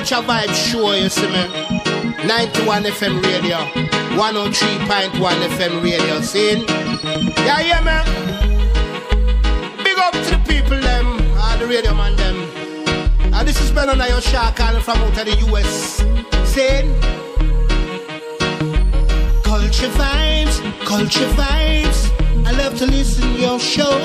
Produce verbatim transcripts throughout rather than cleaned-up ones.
Culture Vibe Show, you see me. ninety-one F M radio, one oh three point one F M radio, see? Yeah, yeah, man. Big up to the people, them, all the radio man, them. And this is Ben on your shark calling from out of the U S. Saying, Culture Vibes, Culture Vibes. I love to listen to your show.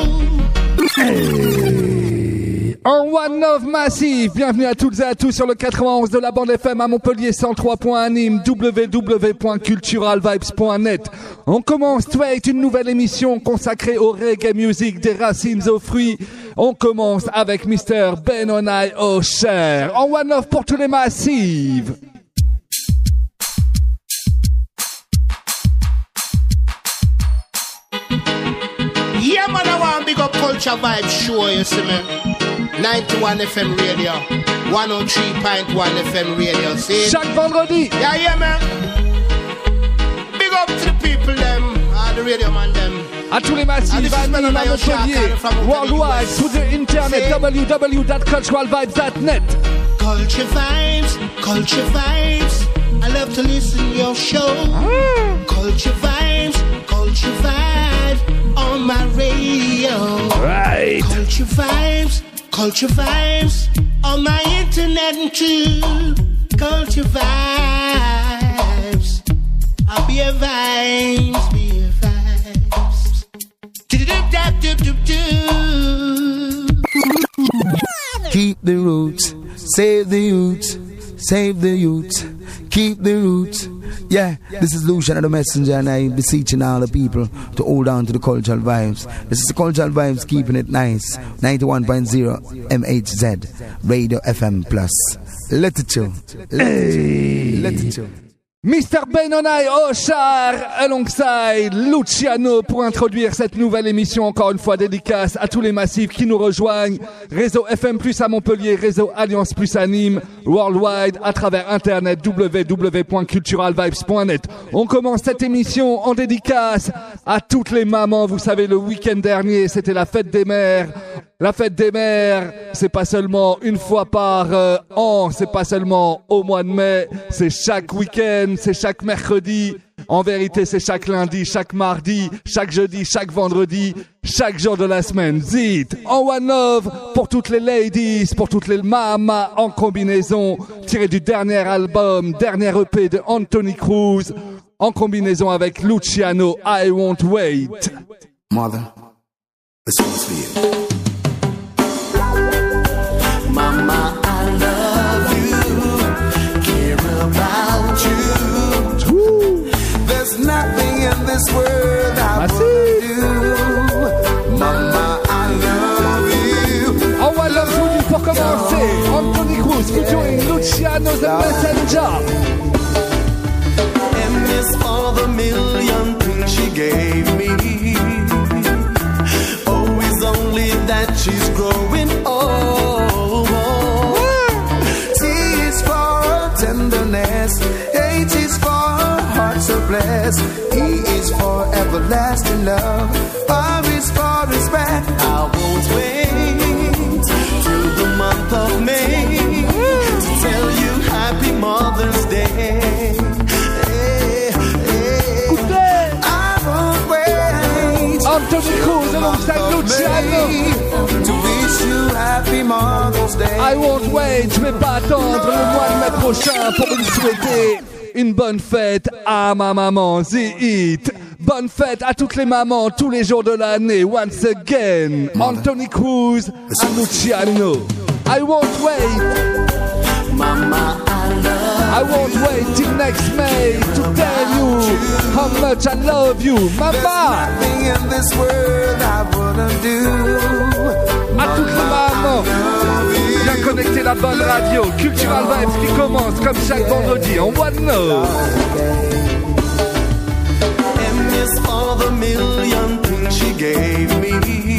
Hey. En One Love Massive, bienvenue à toutes et à tous sur le quatre-vingt-onze de la bande F M à Montpellier, cent trois point un Nîmes, w w w point cultural vibes point net. On commence straight une nouvelle émission consacrée au reggae music des racines aux fruits. On commence avec mister Benoni O'Share. En One Love pour tous les massives. Yeah, man, I want big up Culture Vibe Show, you see me. ninety-one F M radio, one oh three point one F M radio, see? Chaque vendredi. Yeah, yeah, man. Big up to the people, them, all the radio man, them. À tous les massifs, à Nîmes, à Montpellier, worldwide, through the internet, w w w dot cultural vibes dot net. Culture Vibes, Culture Vibes. I love to listen to your show. Mm. Culture Vibes, Culture Vibes on my radio. Right. Culture Vibes, Culture Vibes on my internet too. Culture Vibes. I'll be a vibes, be a vibes. Keep the roots, save the youth, save the youth, keep the roots. Yeah, this is Lucian and the Messenger, and I beseeching all the people to hold on to the cultural vibes. This is the cultural vibes, keeping it nice. ninety-one point zero M H Z Radio F M Plus. Let it chill. Let it chill. Let it chill. mister Benoni O'Share alongside Luciano pour introduire cette nouvelle émission, encore une fois dédicace à tous les massifs qui nous rejoignent. Réseau F M Plus à Montpellier, Réseau Alliance Plus à Nîmes, worldwide à travers internet w w w point cultural vibes point net. On commence cette émission en dédicace à toutes les mamans. Vous savez, le week-end dernier, c'était la fête des mères. La fête des mères, c'est pas seulement une fois par euh, an, c'est pas seulement au mois de mai, c'est chaque week-end, c'est chaque mercredi. En vérité, c'est chaque lundi, chaque mardi, chaque jeudi, chaque vendredi, chaque jour de la semaine. Zit, en One Love, pour toutes les ladies, pour toutes les mamas en combinaison, tiré du dernier album, dernier E P de Anthony Cruz, en combinaison avec Luciano, I Won't Wait. Mother, this one's for you. Mama, I love you, care about you. Woo. There's nothing in this world I wouldn't do. Mama, I love you. En One Love, je vous dis pour commencer, Anthony Cruz featuring Luciano the Messenger. And this all the million things she gave me. Oh, it's only that she's growing old. H is for heart so blessed. E is for everlasting love. R is for respect. I won't wait till the month of May to tell you Happy Mother's Day. Hey, hey. I won't wait Anthony Cruz alongside Luciano to wish you Happy Mother's Day. I won't wait, je vais pas attendre le mois de mai prochain pour lui souhaiter une bonne fête à ma maman, The Hit. Bonne fête à toutes les mamans, tous les jours de l'année. Once again, Anthony Cruz and Luciano. I won't wait. Mama, I love I won't wait till next May to tell you how much I love you, Mama. Nothing in this world I wouldn't do. À toutes les mamans, bien connecter la bonne radio, Cultural Vibes qui commence comme chaque vendredi en One Love. and miss all the million things she gave me.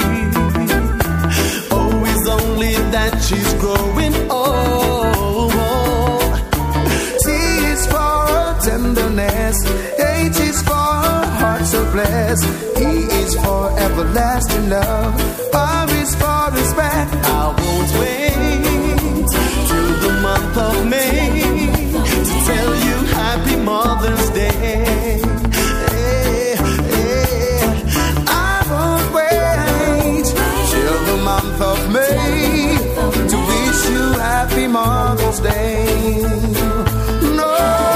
Oh, it's only that she's growing old. T is for tenderness. H is for heart so blessed. E is for everlasting love. R is for respect. I won't wait till the month month of May to tell you Happy Mother's Day. Hey, hey. I won't wait till the month of May to wish you Happy Mother's Day. No.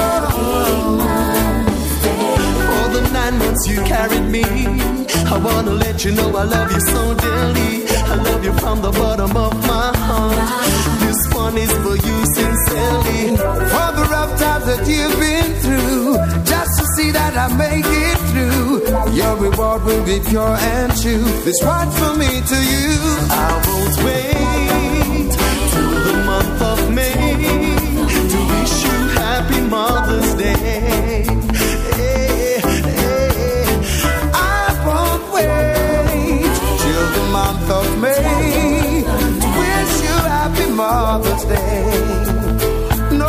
For the nine months you carried me, I wanna let you know I love you so dearly. I love you from the bottom of my heart. This one is for you sincerely. For the rough times that you've been through, just to see that I make it through. Your reward will be pure and true. This one's for me to you. I won't wait till the month of May to wish you Happy Mother's Day. Hey, hey. I won't wait till the month of May to wish you Happy Mother's Day. No.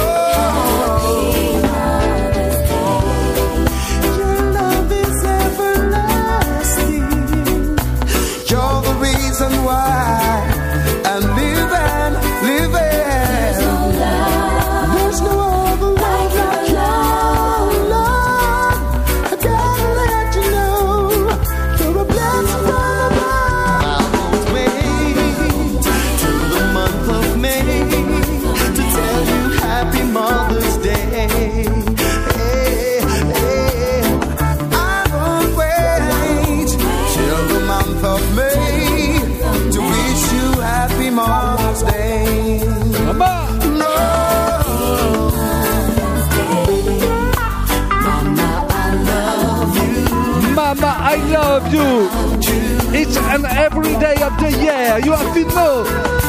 Your love is everlasting. You're the reason why I'm living, living. There's no other love like you, Lord. I gotta let you know you're a blessing from above. I won't wait till the month of May to tell you Happy Mother's Day. Hey, hey. I won't wait till the month of May to wish you Happy Mother's Day. Mama. No. Mama, I love you. Each and every day of the year. You have to know.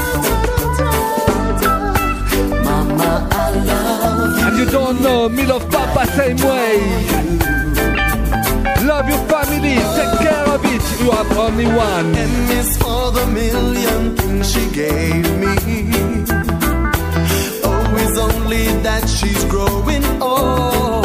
Mama, I love you. And you don't know, me love Papa same way. Love your family, take care of it. You have only one. And it's for the million things she gave me. Oh, it's only that she's growing old.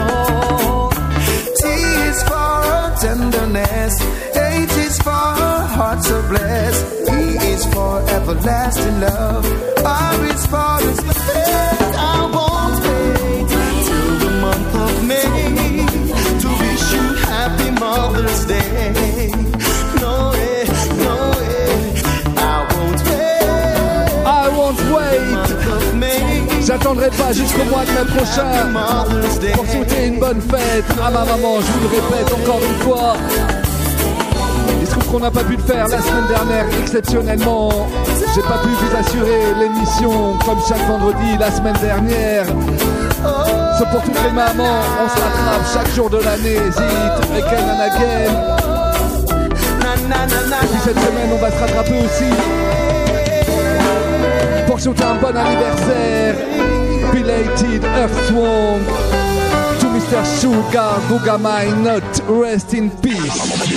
T is for her tenderness. H is for her heart so blessed. E is for everlasting love. R is for respect. I won't wait till the month of May to wish you Happy Mother's Day. No way, no way. I won't wait. I won't wait. Month of May. J'attendrai pas jusqu'au mois de mai prochain Mother's Day. pour souhaiter une bonne fête à ma maman. Je vous le répète encore une fois. Il se trouve qu'on n'a pas pu le faire la semaine dernière exceptionnellement. J'ai pas pu vous assurer l'émission comme chaque vendredi la semaine dernière. C'est pour toutes les mamans, on se rattrape chaque jour de l'année. Zit, again and again. Et puis cette semaine on va se rattraper aussi pour souhaiter un bon anniversaire. Belated Earth Song to Mister Sugar Booga Minot, rest in peace.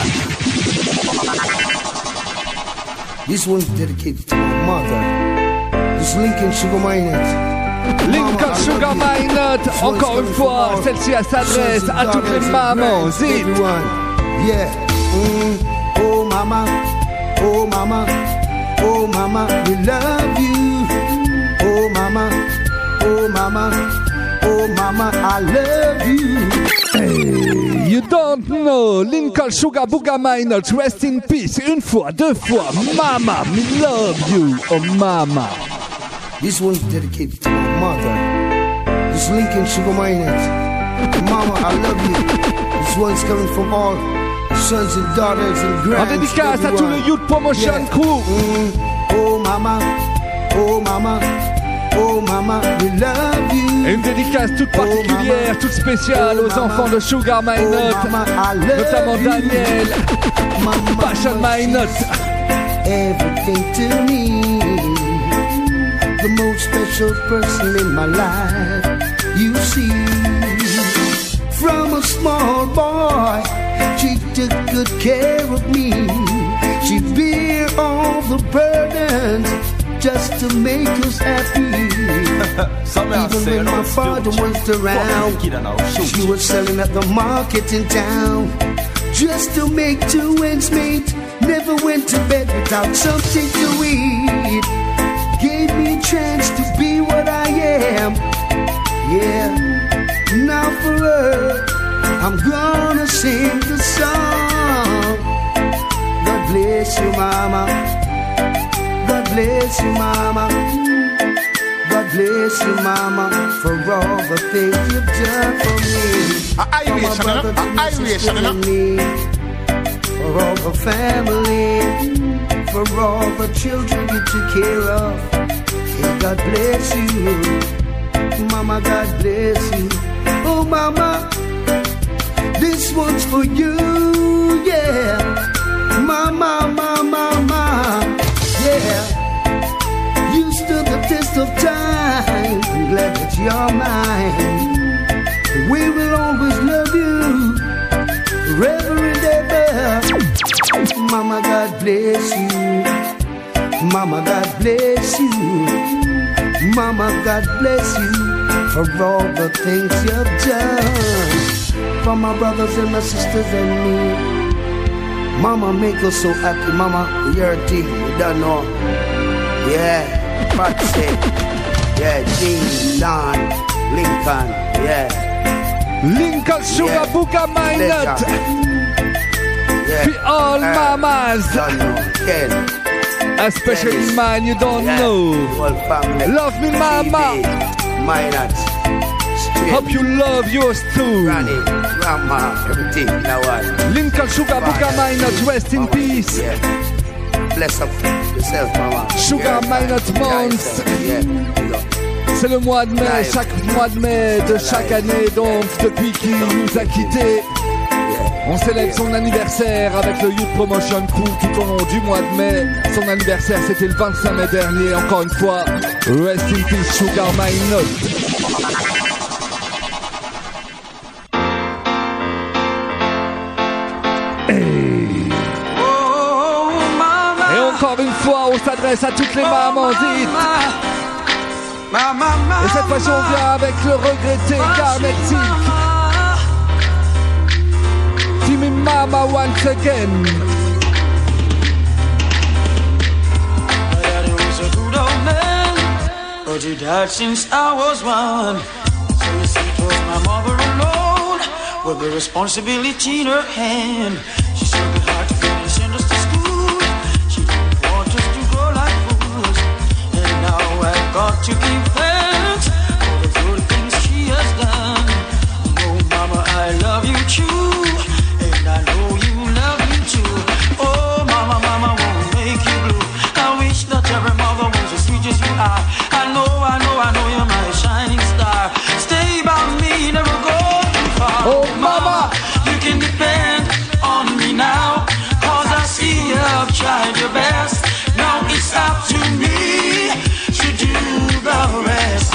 This one's dedicated to my mother. This Lincoln Sugar Minot. Lincoln Sugar Minot, encore une fois, celle-ci elle s'adresse à toutes les mamans. Zip. Yeah. Mm. Oh mama, oh mama, oh mama, we love you. Oh mama, oh mama, oh mama, I love you. Hey, you don't know, Lincoln Sugar Booga Minot, rest in peace. Une fois, deux fois, mama, me love you, oh mama. This one's dedicated to my mother. This Lincoln Sugar Minot. Mama, I love you. This one's coming from all sons and daughters and En grands. dédicace à tout le Youth Promotion Yeah. Crew. Mm. Oh mama, oh mama, oh mama, we love you. Et une dédicace toute particulière, toute spéciale aux enfants de Sugar Minot, notamment Daniel, Passion Minot. Everything to me, the most special person in my life. You see, from a small boy, she took good care of me. She bear all the burdens just to make us happy. Even when my father wasn't around, she was selling at the market in town just to make two ends meet. Never went to bed without something to eat. Gave me a chance to be what I am. Yeah, now for her, I'm gonna sing the song. God bless you, mama. God bless you, mama. God bless you, mama, for all the things you've done for me. I wish I wish for all the family, for all the children you took care of. Hey, God bless you, mama. God bless you. Oh, mama, this one's for you, yeah. Mama, mama, mama, yeah. You stood the test of time. I'm glad that you're mine. We will always love you forever and ever. Mama, God bless you. Mama, God bless you. Mama, God bless you for all the things you've done for my brothers and my sisters and me. Mama, make us so happy. Mama, you're a team. You don't know. Yeah. Patsy, yeah, Dean, Don, Lincoln, yeah. Lincoln Sugar yeah. Buka My Nut. Yeah. For all uh, mamas. Don't know. Ken. Especially Dennis. Mine, you don't yeah. know. Love me, mama. My nuts. Hope you love yours too. Granny, grandma, everything, you know what? Lincoln Sugar Buka My Nut, rest in peace. Yeah. Bless up yourself, mama. Sugar My Nut Months. C'est le mois de mai, chaque mois de mai de chaque année, donc depuis qu'il nous a quittés. On célèbre son anniversaire avec le Youth Promotion Crew tout au long du mois de mai. Son anniversaire, c'était le vingt-cinq mai dernier. Encore une fois, rest in peace, Sugar My Nut. Encore une fois, on s'adresse à toutes les mamans dites. Et cette fois-ci, on vient avec le regretté Garnet Silk. Timmy Mama once again. But you died since I was one. So you see, it was my mother alone with the responsibility in her hand. She said it hard to get send us to school. She didn't want us to grow like fools. And now I've got to give thanks for the good things she has done. Oh, mama, I love you too. And I know you love me too. Oh, mama, mama won't make you blue. I wish that every mother was as sweet as you are. I know, I know, I know you're my shining star. Stay by me, never go too far. Oh, mama, you can depend on me now. Cause I see you've tried your best. Now it's up to me to do the rest.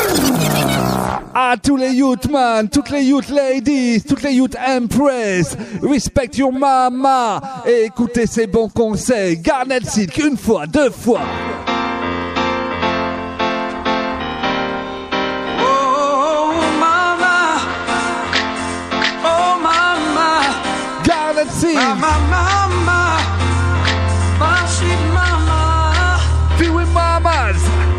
À tous les youth man, toutes les youth ladies, toutes les youth empress, respect your mama et écoutez ces bons conseils. Garnet Silk, une fois, deux fois. Oh mama, oh mama, Garnet Silk, mama, mama, my sweet mama, be with mamas.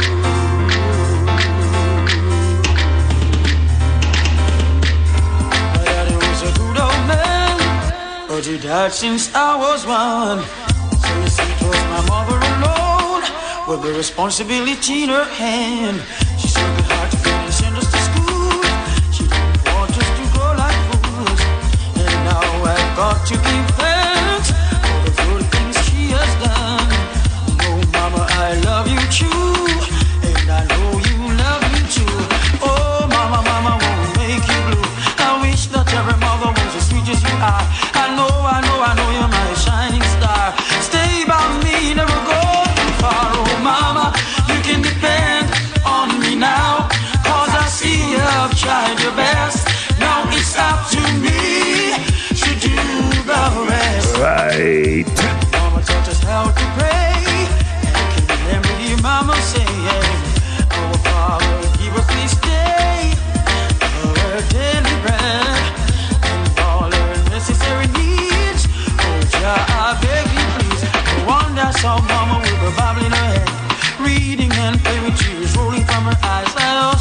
But you died since I was one. So you see, it was my mother alone with the responsibility in her hand. She said it hard to get send us to school. She didn't want us to grow like fools. And now I've got to give thanks for the good things she has done. Oh, mama, I love you too. And I know you love me too. Oh, mama, mama won't make you blue. I wish that every mother was as sweet as you are. I know, I know, I know you're my shining star. Stay by me, never go too far. Oh mama, you can depend on me now. Cause I see you've tried your best. Now it's up to me to do the rest. Right. Mama taught us how to pray. And can you remember your mama saying, oh Father, give us this day our daily bread. Necessary needs. Oh, Jah, I beg you, please. No wonder saw mama with a Bible in her hand, reading and play with tears rolling from her eyes. Oh,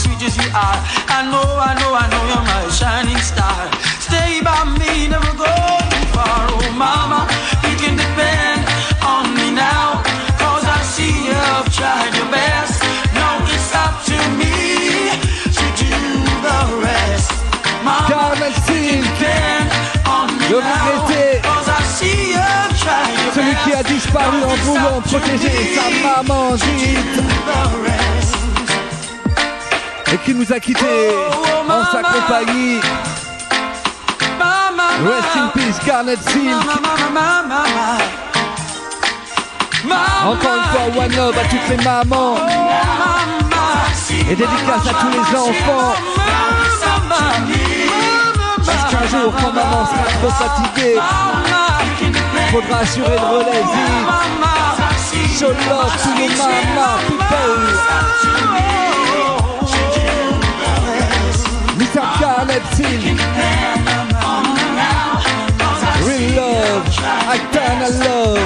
sweet as you are. I know, I know, I know you're my shining star. Stay by me, never go too far. Oh mama, you can depend on me now, cause I see you've tried your best. Now it's up to me to do the rest. Mama, Garnet you can depend on me le now, regretté, cause I see you've tried your celui best. qui a disparu en voulant protéger sa maman dite et qui nous a quittés en sa compagnie. Rest in peace, Garnet Silk. Encore une fois, one love à toutes les mamans. Et dédicace à tous les enfants. Parce qu'un jour, quand maman sera trop fatiguée, faudra assurer le relais. Show love to your mama, people. Mister Garnet Silk. Real love, eternal love.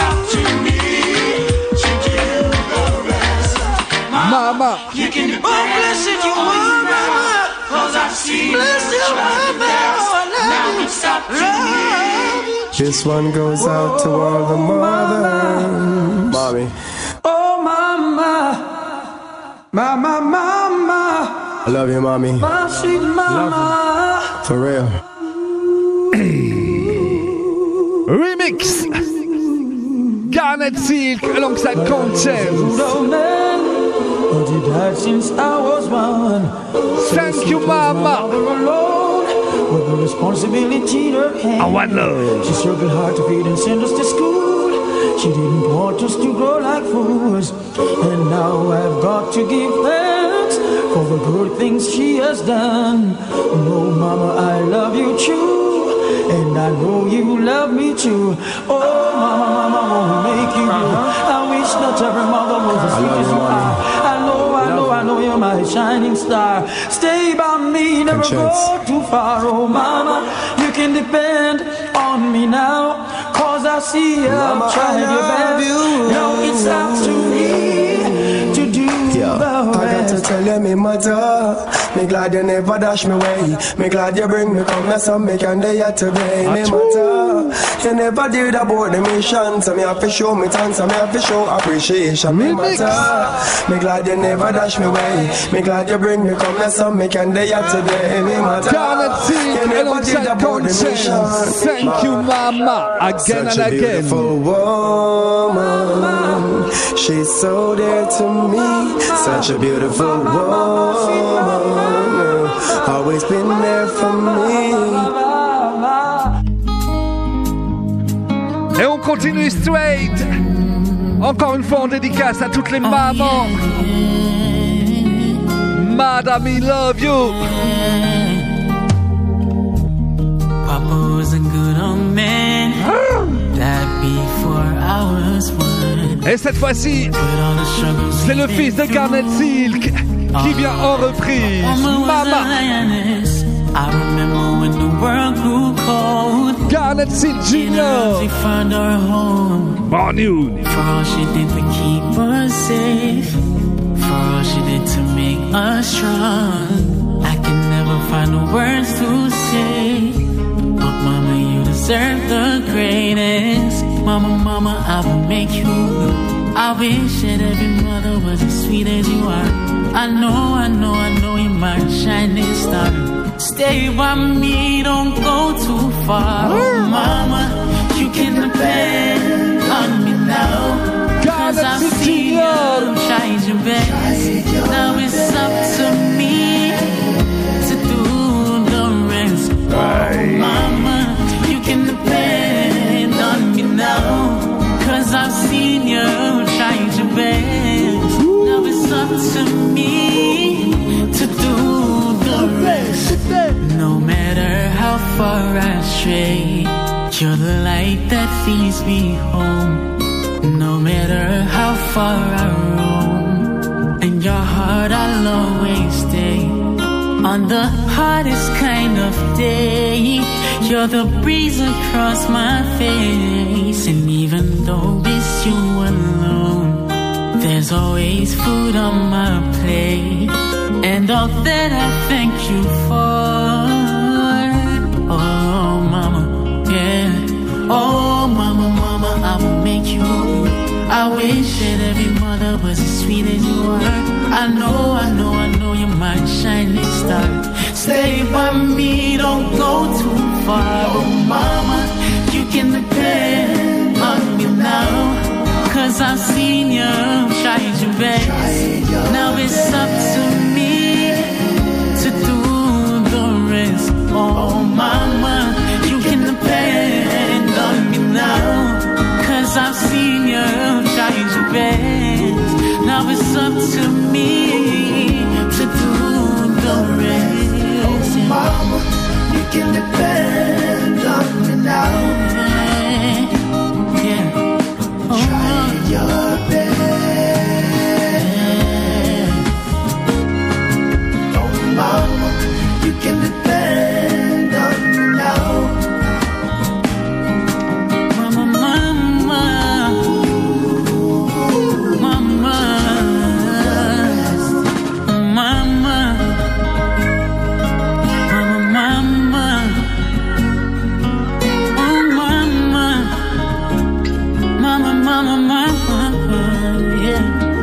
Mama, You can oh, bless it, you mama, cause I see bless it, mama, now it's up to me. This one goes out to all the mothers. Mommy, Oh mama, mama, mama, I love you, mommy. my sweet mama. For real. remix. Garnet Silk alongside Conscience. But it had since I was one. Thank you, mama. Alone, with the responsibility in her hand. I want love. She struggled hard to feed and send us to school. She didn't want us to grow like fools. And now I've got to give thanks for the good things she has done. Oh, mama, I love you true. And I know you love me too. Oh, mama, mama, won't make you blue. I wish that every mother was as sweet as you are. I know, I know, I know you're my shining star. Stay by me, never go too far. Oh, mama, you can depend on me now, cause I see you trying your best. Now it's up to me to do Yeah, the I got to rest. tell you, me mother, me glad you never dash me away. Me glad you bring me come here so me can day today. Me mother, you never did abort the mission, so me have to show me thanks, so me have to show appreciation. Me mother, me glad you never dash me away. Me glad you bring me come here so me can day today. Me mother, Garnet Silk you never did alongside abort the mission. Conscience. Thank you, mama. Again Such and a again. beautiful woman. She's so dear to me. Such a beautiful woman. Always been there for me. Et on continue straight. Encore une fois en dédicace à toutes les mamans. Madame, I love you. Papa was a good old man. Died before I was one. Et cette fois-ci, With all the struggles c'est we le fils de been Garnet through. Silk qui vient en reprise. Mama was a Mama. lioness. I remember when the world grew cold. Garnet Silk In her Junior we found our home. Born you. For all she did to keep us safe. For all she did to make us strong. I can never find the words to say. But mama, you deserve the greatest. Mama, mama, I will make you. I wish that every mother was as sweet as you are. I know, I know, I know you're my shining star. Stay by me, don't go too far. Oh, mama, you can depend on me now. Cause I've seen you try your best. Now it's up to me to do the rest. Oh, mama, you can depend on me now. Cause I've seen you try your best. Now it's up to me to do the rest. No matter how far I stray, you're the light that feeds me home. No matter how far I roam, in your heart I'll always stay. On the hardest kind of day, you're the breeze across my face. And even though it's you alone, there's always food on my plate. and all that I thank you for. Oh, mama, yeah. Oh, mama, mama, I will make you. I wish that every mother was as sweet as you are. I know, I know, I know you're my shining star. Stay by me, don't go too far. Oh, mama, you can depend on me now. Cause I've seen you, tried your best. Now it's up to me to do the rest. Oh, mama, you can depend on me now. Cause I've seen you, tried your best. Now it's up to me to do the rest. Oh, mama, you can depend on me now. Yeah, yeah. Oh, try your best. Oh, mama, you can depend on me now. mama, mama, mama, mama, mama, mama, oh, mama, mama, mama, mama, yeah.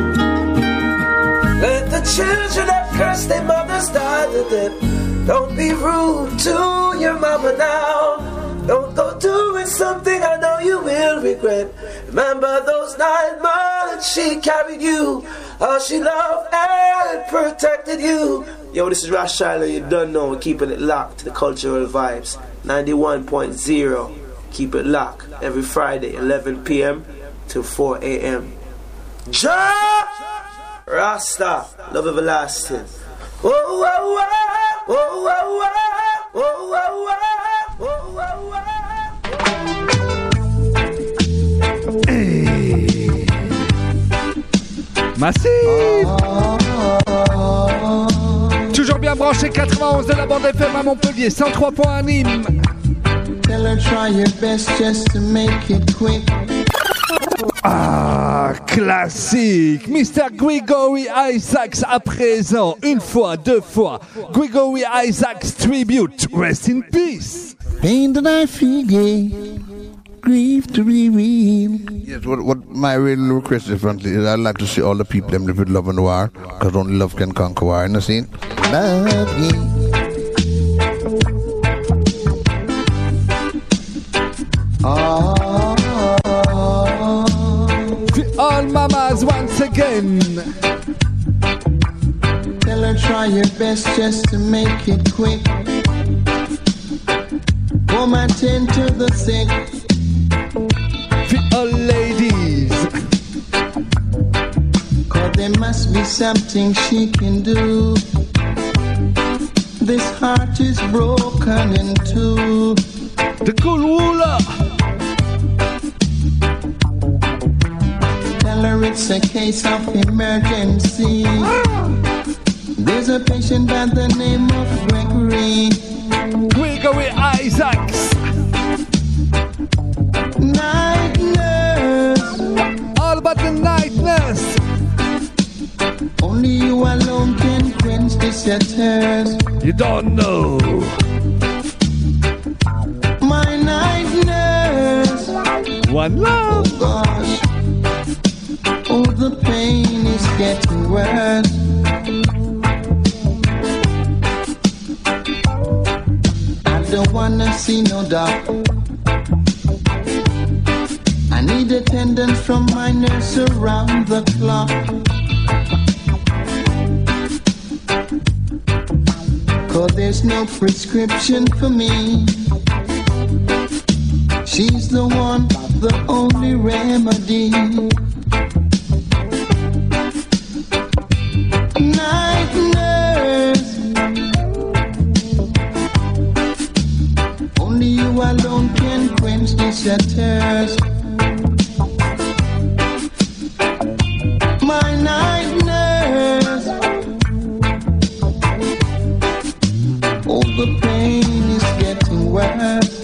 Let the children that curse their mothers die to them. Don't be rude to your mama now. Don't go doing something I know you will regret. Remember those nine months she carried you. How she loved and protected you. Yo, this is Ross Shiler, you don't know. Keeping it locked to the cultural vibes. ninety-one point zero. Keep it locked. Every Friday, eleven p.m. to four a.m. Ja! Rasta, love everlasting. Oh, oh, oh, oh, oh, oh, oh, oh, oh, oh, oh. Hey. Massive. Toujours bien branché quatre-vingt-onze de la bande F M à Montpellier, cent trois point un Nîmes. Tell her try your best just to make it quick. Ah, classique. mister Gregory Isaacs à présent. Une fois, deux fois. Gregory Isaacs tribute. Rest in peace. Pain that I feel, yeah. Grief to be real. Yes, what, what my real request differently is I'd like to see all the people them live with love and war, because only love can conquer war, you know, see? Love, yeah. Oh. All mamas once again. Tell her try your best just to make it quick. Woman tend to the sick. For all ladies. Cause there must be something she can do. This heart is broken in two. The cool ruler. Tell her it's a case of emergency. There's a patient by the name of Gregory. Gregory Isaacs. Night nurse. All about the night nurse. Only you alone can quench this thirst. You don't know. My night nurse. One love. Oh gosh. Oh, the pain is getting worse. I don't wanna see no doctor. I need attendance from my nurse around the clock. Cause there's no prescription for me. She's the one, the only remedy. Night nurse. Only you alone can quench this thirst. My night nurse. Oh, the pain is getting worse.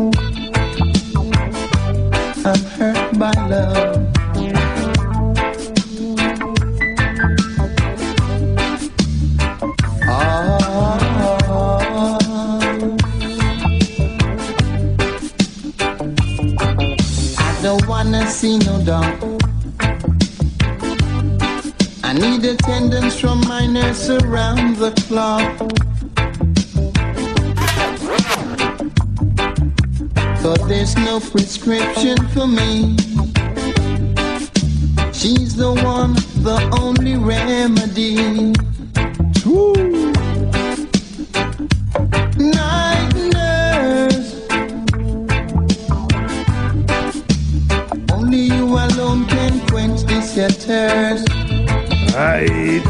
I'm hurt by love. window. I need attendance from my nurse around the clock. But there's no prescription for me. She's the one, the only remedy. Woo. Night nurse, only you alone can quench this your thirst. Right.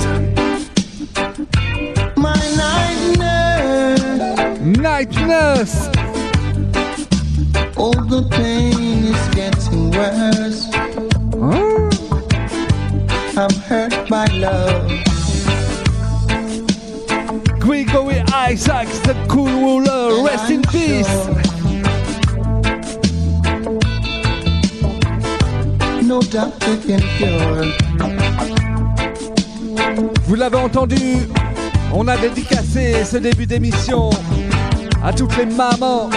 My night nurse, night nurse. All the pain is getting worse. Huh? I'm hurt by love. Gregory Isaacs, the cool ruler, rest I'm in peace. Sure no doctor can cure. Vous l'avez entendu, on a dédicacé ce début d'émission à toutes les mamans.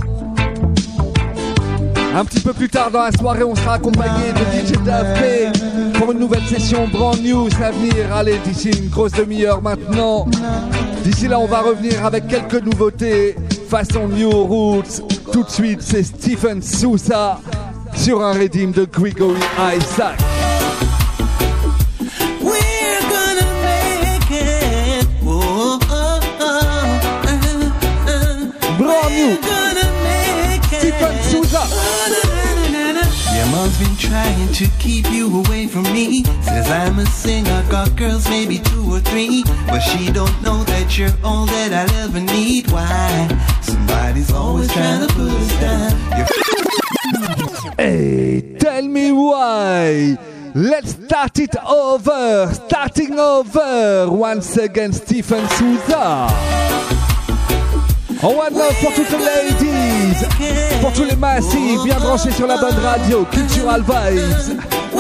Un petit peu plus tard dans la soirée, on sera accompagné de D J Dave P pour une nouvelle session brand new à venir. Allez, d'ici une grosse demi-heure maintenant. D'ici là, on va revenir avec quelques nouveautés façon New Roots. Tout de suite, c'est Stephen Sousa sur un redeem de Gregory Isaac. Brand new. Stephen Sousa. Your mom's been trying to keep you away from me. Says I'm a singer, got girls maybe two or three, but she don't know that you're all that I'll ever need. Why? Somebody's always trying to put us down. Hey, tell me why. Let's start it over. Starting over. Once again, Stephen Sousa. Oh, one love pour toutes les ladies, pour tous les massifs, bien branchés sur la bonne radio, Cultural Vibes.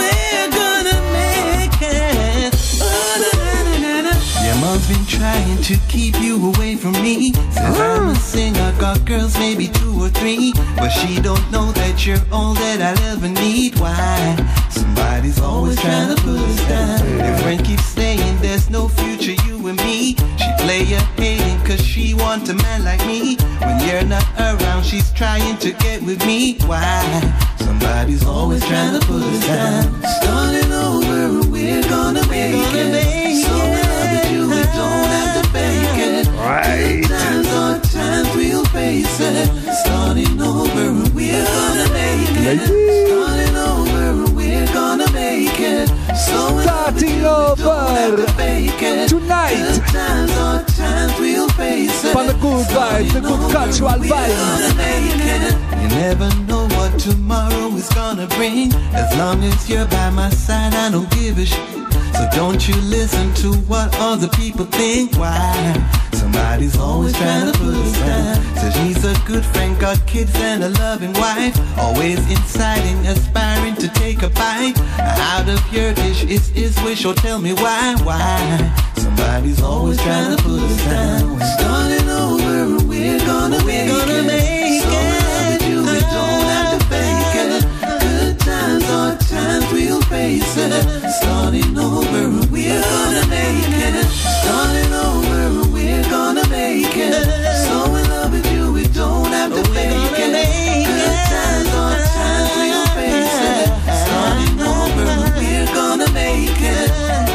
Your mom's been trying to keep you away from me. Says I'm a singer, got girls maybe two or three, but she don't know that you're all that I'll ever need. Why? Somebody's always trying to put us down. Your friend keeps saying there's no future, you and me. She play you hating cause she want a man like me. When you're not around, she's trying to get with me. Why? Somebody's always trying to put us down. Starting over, we're gonna make it. So with you, we don't have to fake it. Right. Good times are times we'll face it. Starting over, we're gonna make it. Starting over, we're gonna make it. So Starting over tonight. Good times are times we'll face it. For the good vibes, the good cultural vibes. You never know what tomorrow is gonna bring. As long as you're by my side, I don't give a shit. So don't you listen to what other people think. Why? Somebody's always trying to put us down. Says he's a good friend, got kids and a loving wife. Always inciting, aspiring to take a bite out of your dish is his wish. Or tell me why, why? Somebody's always trying to put us down. Starting over, we're gonna make it. So with you, we don't have to fake it. Good times are times we'll face it. Starting over, we're gonna make it. Starting over, we're gonna make it. So in love with you, we don't have to fake it. Good times are times we'll face it. Starting over, we're gonna make it.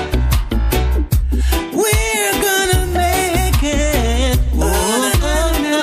We're gonna make it. Oh, no.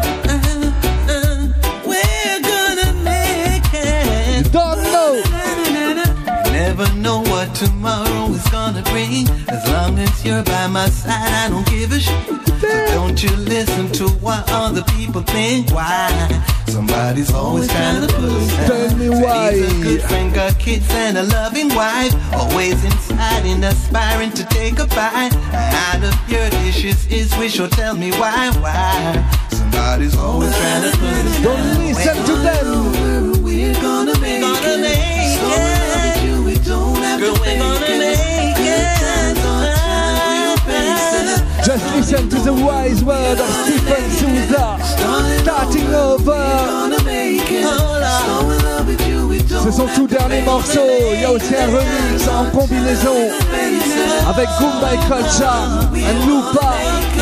We're gonna make it. Don't know. You never know what tomorrow is gonna bring. As long as you're by my side, I don't give a shit. So don't you listen to what other people think. Why? Somebody's always trying to put us down. Tell me why. He's a good friend, got kids and a loving wife. Always inside and aspiring to take a bite out of your dishes is wish. Or tell me why, why? Somebody's always trying to put us down. Don't listen to them. We're gonna make it. So with you, we don't have to fake it. Good times are times we'll face it. Just listen to the wise word of Stephen Sousa. Starting over. Gonna make it. So in love with you, we don't C'est son tout dernier morceau. Il y a aussi un remix en combinaison avec Goomba et Culture, un Lupa,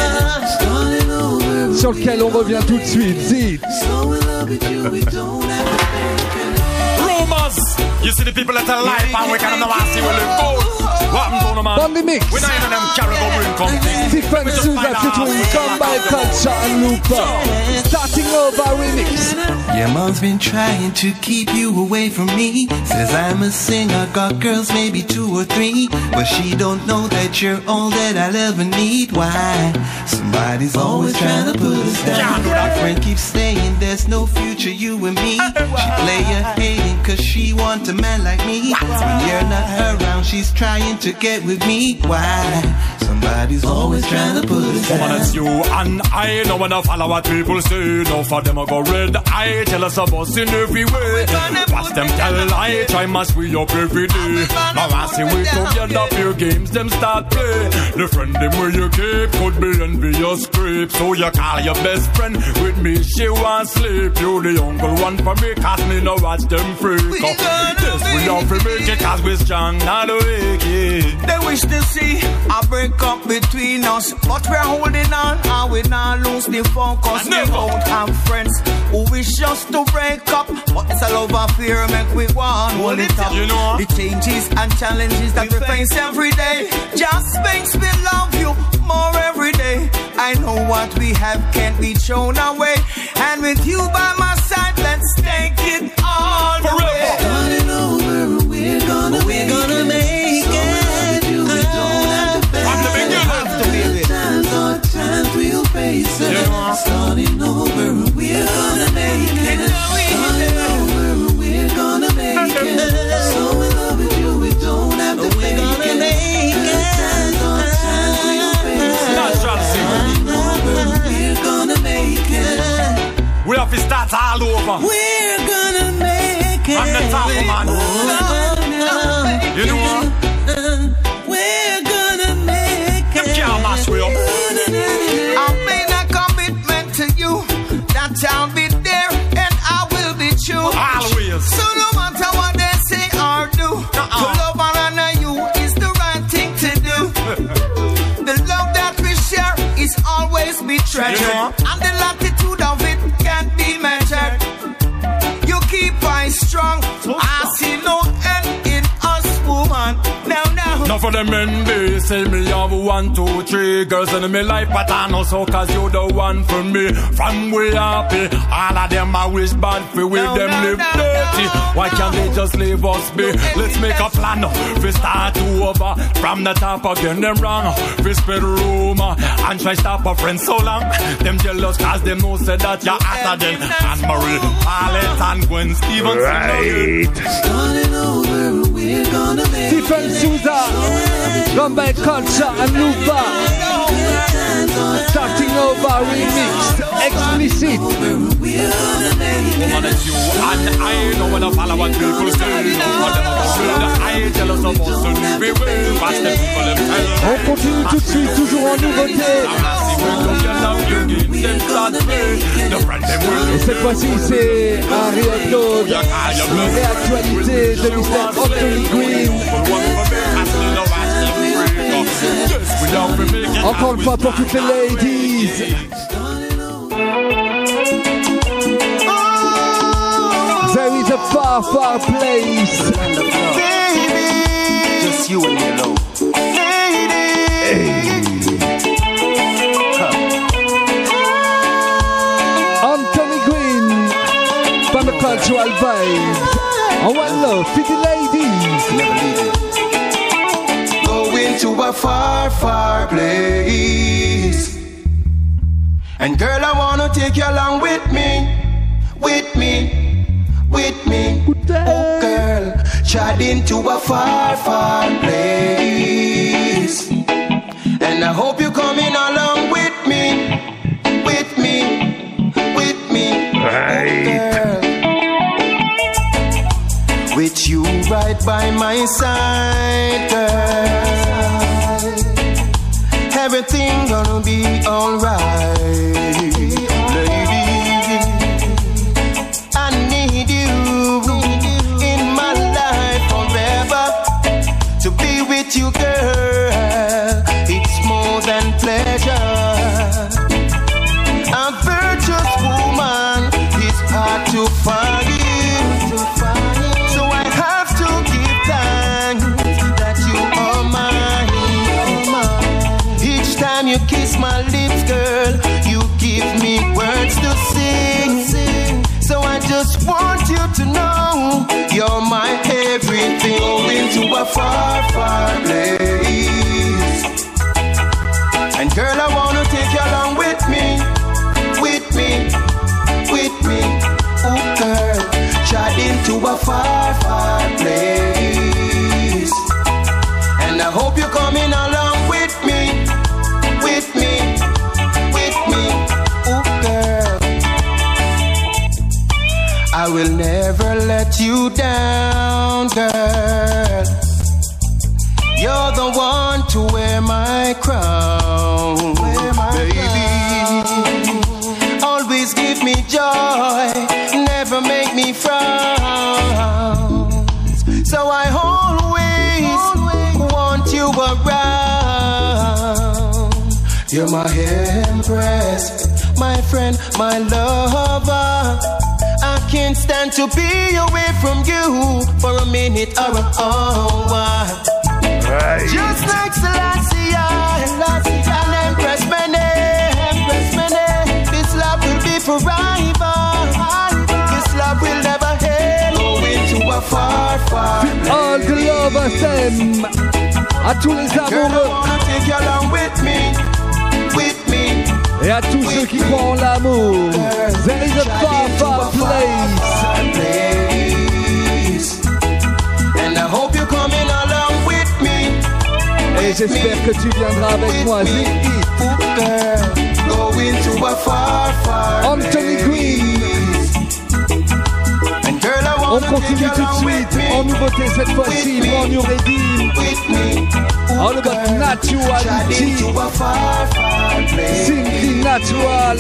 sur lequel on revient tout de suite. Zid. Rumors, you see the people that are alive and we can't know how to see where they go. What I'm doing, man? Bond mix. We're not even them carry-go bring company. Stephen Souza featuring Goomba and Culture and Lupa. Starting over remix. Your mom's been trying to keep you away from me. Says I'm a singer, got girls maybe two or three, but she don't know that you're all that I'll ever need. Why? Somebody's always trying to put us down. My friend keeps saying there's no future, you and me. She play you hating cause she want a man like me. When you're not around, she's trying to get with me. Why? Somebody's always trying to put us down. Woman, it's you and I. No one to follow what people say. No for them I go red eye. Tell us of us in every way. Watch them tell lie. Try mash we up every day. Now I see we together pure games them start play. The friend them where you keep could be envious scrape. So you call your best friend with me. She want sleep. You the uncle one for me. Cause me no watch them freak up. Yes, we have to make it cause we strong not weak. They wish to see a break up between us, but we're holding on and we not lose the focus. We don't have friends who wish us to break up, but it's a love affair make we want hold it up. You know? The changes and challenges that we face every day just makes me love you more every day. I know what we have can't be thrown away, and with you by my side, let's take it all the way. Starting over, we're gonna we're gonna make it. You we don't have to face it. Times or times we'll face it. Starting over, we're gonna make it. Starting over, we're gonna make it. So in love with you, we don't have to fake it. Times or times we'll face it. Starting over, we're gonna make it. We have to start all over. We're gonna make it. I'm the top man. You know what? We're gonna make Them can't mash we up. I made a commitment to you that I'll be there and I will be true. Always. So no matter what they say or do, uh-uh. to love and honor you is the right thing to do. The love that we share is always be treasured, You know? and the latitude of it can't be measured. You keep I strong, I see no end in us, woman. Now, now. Now for the men be say me have one, two, three girls in me life, but I know so cause you the one for me. From we happy, all of them I wish bad for we No, them no, live no, dirty. no. Why can't they just leave us be? Let's make a plan, we start over from the top again. Them wrong, we spread rumor and try stop a friend so long. Them jealous cause them know say that you're hotter than Anne-Marie, Paulette and Gwen Stevens. Right. Starting over, we're gonna make Stephen Souza, Goomba and Culture and Lupa. Starting over remix, explicit. Woman, it's you and I know when I follow what people say. But them are afraid that I jealous of us and we will watch them people them tell. On continue tout de suite, toujours en nouveauté. Et cette fois-ci, c'est un réupload, une réactualité de mister Anthony Green. Encore une fois pour toutes les ladies. There is a far, far place. Just you and me alone. Anthony Green from the Cultural Vibes. Oh, one love for the ladies. Never leave it. Going to a far, far place. And girl, I wanna take you along with me, with me, with me. Oh, girl, trod into a far, far place. And I hope you're coming along with me, with me, with me. Right. Oh, girl. With you right by my side, girl. Everything gonna be alright, lady. I need you in kiss my lips, girl. You give me words to sing. So I just want you to know you're my everything. Going to a far, far place. And girl, I wanna take you along with me, with me, with me. Oh girl, chatting to a far, far place. And I hope you're coming along with me, with me, with me. Oh girl, I will never let you down, girl. You're the one to wear my crown, wear my baby. Crown. Always give me joy, never make me frown. So I always, always want you around. You're my empress, my friend, my lover. I can't stand to be away from you for a minute or an hour. Right. Just like Selassie, and Empress Mene, Empress Mene. This love will be forever. This love will never end. Going to a far, far place. All the lovers, them. À tous les amoureux. Take you along with me, with me. Et à tous ceux qui croient en l'amour. There is a far, far place. And I hope you're coming along with me. Et j'espère que tu viendras avec moi, Ziggy. Anthony Green. On continue tout de suite. En nouveauté cette fois-ci, Brand New Redeem. All about naturality. Simply natural.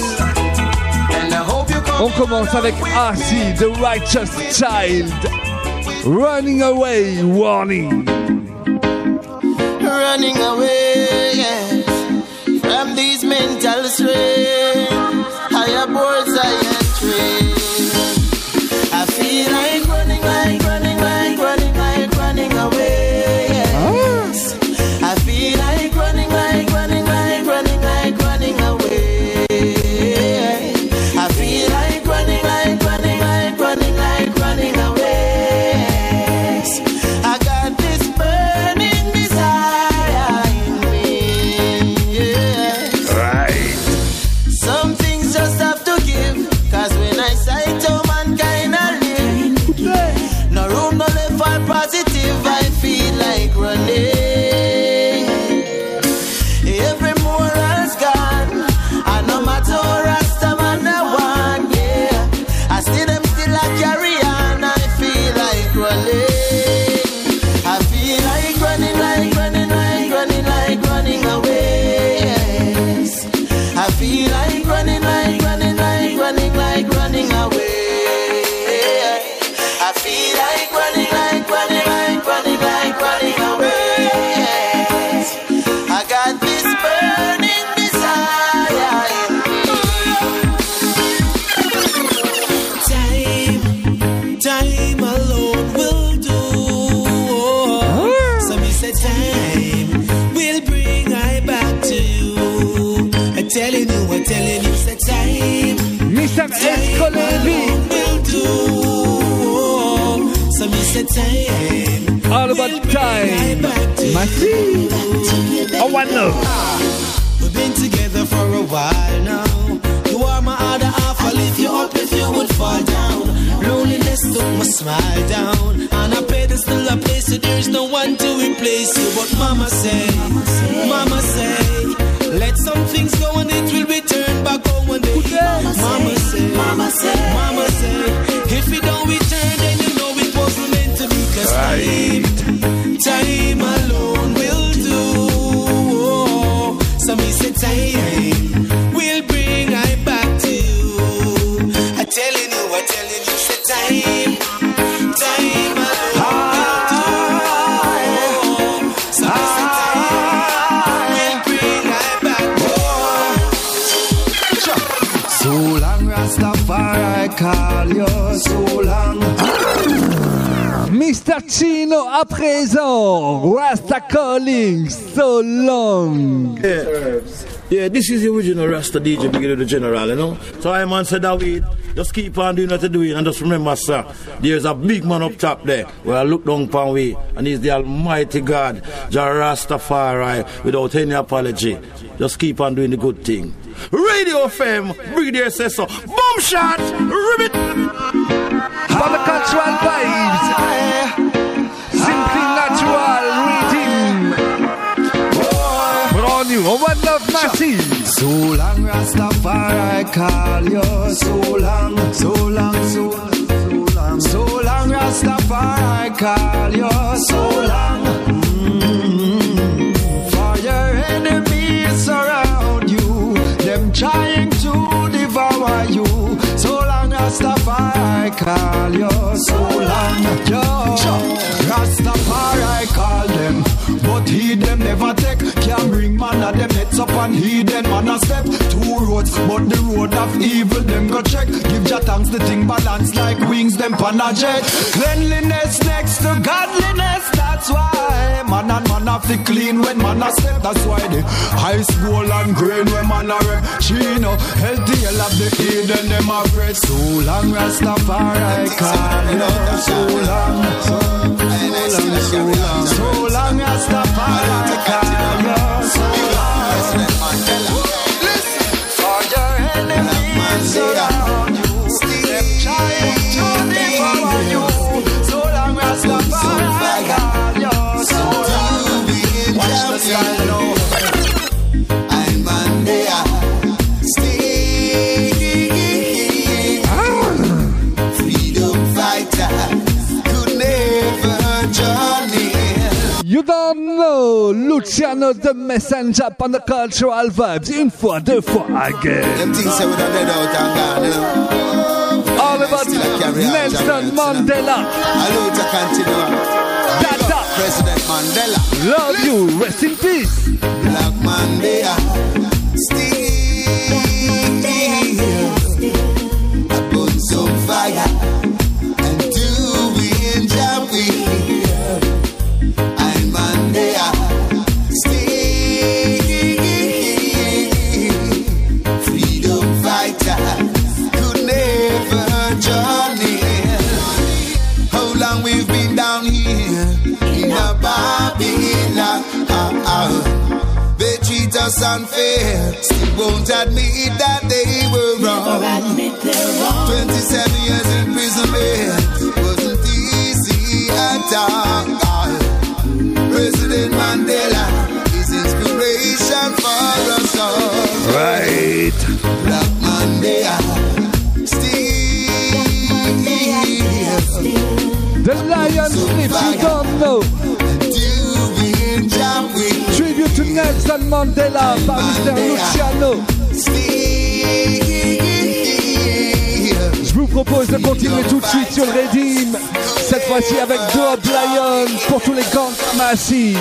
On commence avec R C, The Righteous Child. Running Away, Warning. Running away, yes, from these mental strains. Higher boards I entry. I feel like running, like running, like running, like running away, yes. I feel like running, like running, like running, like running away. I feel like running, like running, like running, like running away. I got this burning desire in me, yes. Right. Some things just have to give, cause when I sight how mankind I live, no room, no left for positive, I feel like running. Every moral's gone, and no matter how Rasta man I want, yeah, I see them still a carry on, I feel like running. I feel like running, like running, like running, like running away, yes. I feel like running, like running, like running, like running away. I feel like running, like running, like running, like running away, yes. I got this burning desire in me. Time, time alone will do. So me say time will bring I back to you. I'm telling you, I'm telling you, say time. Mister Escolevi will do. So me say time. All about time. Massive. Oh, I know. We've been together for a while now. You are my other half. I'll lift you up if you would fall down. Loneliness took my smile down, and I pedestal a place so there's no one to replace you. But mama say, mama say, let some things go and it will return back home one day. Mama say, mama say, mama say, if it don't return then you know it wasn't meant to be. Cause time, time alone will do. So me say time will bring I back to you. I telling you, I telling you, say time, time alone will do. So me say time will bring I back home. So long Rastafari call you, so long. Mister Chino à présent. Rasta calling, so long. Yeah. Yeah, this is the original Rasta D J, Biggie the General, you know. So I man said that we just keep on doing what you're doing and just remember, sir, there's a big man up top there where I look down upon we, and he's the Almighty God, Jah Rastafari, without any apology. Just keep on doing the good thing. Radio Fame, Brigadier says so. Boom shot, ribbit. For the cultural vibes, simply natural reading. Brand new, One Love Massive. So long, Rastafari, call you. So long, so long, so long, so long. So long, Rastafari, call you. So long. Mm-hmm. For your enemies surround you, them trying to devour you. So long, Rastafari, call you. So long, yo. Rastafari, call them, but heed them never take. Can't bring man of them heads up and heed them man a step. Two roads, but the road of evil them go check. Give Jah thanks, the thing balance like wings, them pan a jet. Cleanliness next to godliness, that's why man and man have to clean when man a step. That's why the ice gold and grain when man a rep. Chino, healthy, hell of the Eden, them a bread. So long, Rastafari, call you. So long, so long, so long, so long, Rastafari, call you. So long, listen, for your enemies around you, them trying to devour you. So long, Rastafari, call you. So long, watch the sky now. I'm on there, stay, freedom fighter, could never journey. You don't know Luciano the Messenger on the cultural vibes. Une fois, deux fois, again. Them things say we done dead out and gone, you know. All about Nelson Mandela. Hello to continue. Dada. President Mandela. Love you, rest in peace. Black Mandela. Still, I put some fire and doing job we. Us unfair, still won't admit that they were wrong. twenty-seven years imprisonment wasn't easy at all. President Mandela is inspiration for us all. Right. Black Mandela, still the Lion Sleep, you don't know. Tribute to Nelson Mandela par Mister Luciano. Je vous propose de continuer tout de suite sur le Redeem. Cette fois-ci avec Dub Lion pour tous les gangs massifs.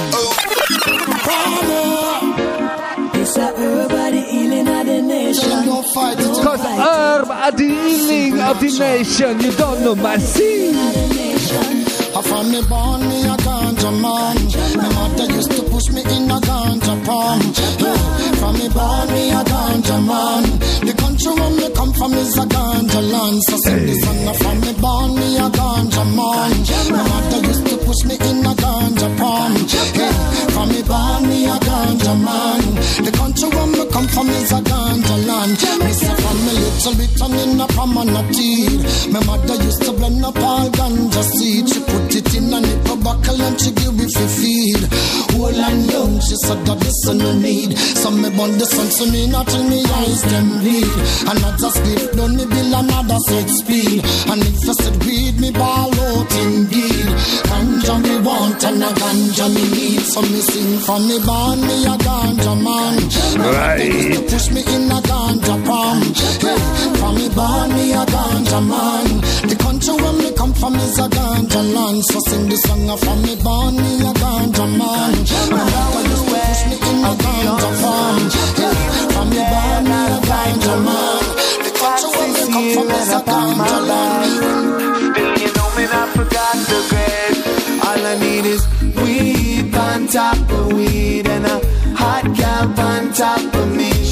It's a herb at the healing of the nation. Cause herb at the healing of the nation. You don't know massive. I found me born, me a ganja man. My mother used to push me in a ganja prom. Yeah. From me born, me a ganja man. The country where me come from is a ganja land. So sing this song from me born, me a ganja man. My mother used to push me in a ganja prom. Yeah. From me born, me a ganja man. The country where me come from is a ganja land. Me say from me little bit and in a palm and a tea. My mother used to blend up all ganja seeds. She put it in a nipple buckle and she give it for feed. Old and young, she said that this son no need. So me bond the sun so me not till me eyes them bleed. And I just live down me bill another set speed. And if you said weed me ball out indeed. Ganja me want and a ganja me need. So me sing from me born me a ganja man. Right. Push me in a ganja palm. Hey, from me born me a ganja man. The country where me come from is a ganja land. So sing the song from me born me a ganja man. My mother used to push me in a ganja farm. Hey, from me born me a ganja man. The country where me come from is a ganja land. Still you know me not forgot the grade. All I need is weed on top of weed and a hot cap on top of me.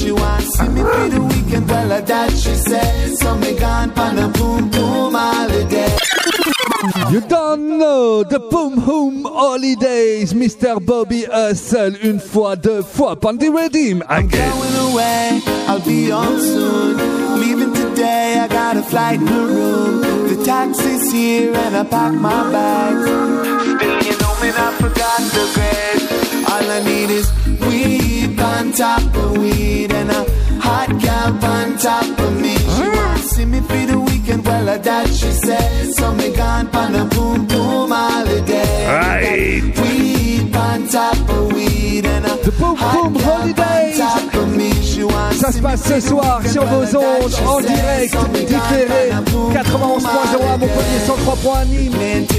well, that she said. So me gone on a boom boom holiday. You don't know the Boom Boom Holidays, Mister Bobby Hustle, une fois, deux fois, Pandy Redeem I'm again. going away, I'll be home soon. Leaving today, I got a flight in the room. The taxi's here and I pack my bags. Still, you know me, I forgot the grade. All I need is weed on top of weed and a hot gal on top of me. She won't see me for the weekend, well, uh, that she said. So me gone on a boom boom holiday. Right. Weed on top of weed and a The Boom Boom Holidays. Ça se passe ce soir sur vos ondes, en direct, différé, quatre-vingt-onze point zéro à Montpellier, cent trois point à Nîmes.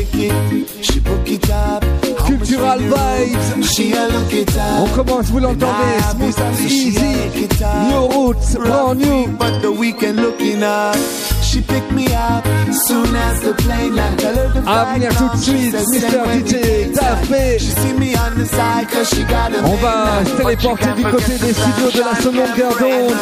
Cultural Vibes. On commence, vous l'entendez, Smooth and Easy, New Roots, brand new. But the weekend looking up, she picked me up soon as the plane landed. À venir tout de suite, Mister D J Daffé. On va se téléporter du côté des studios de la seule longueur d'onde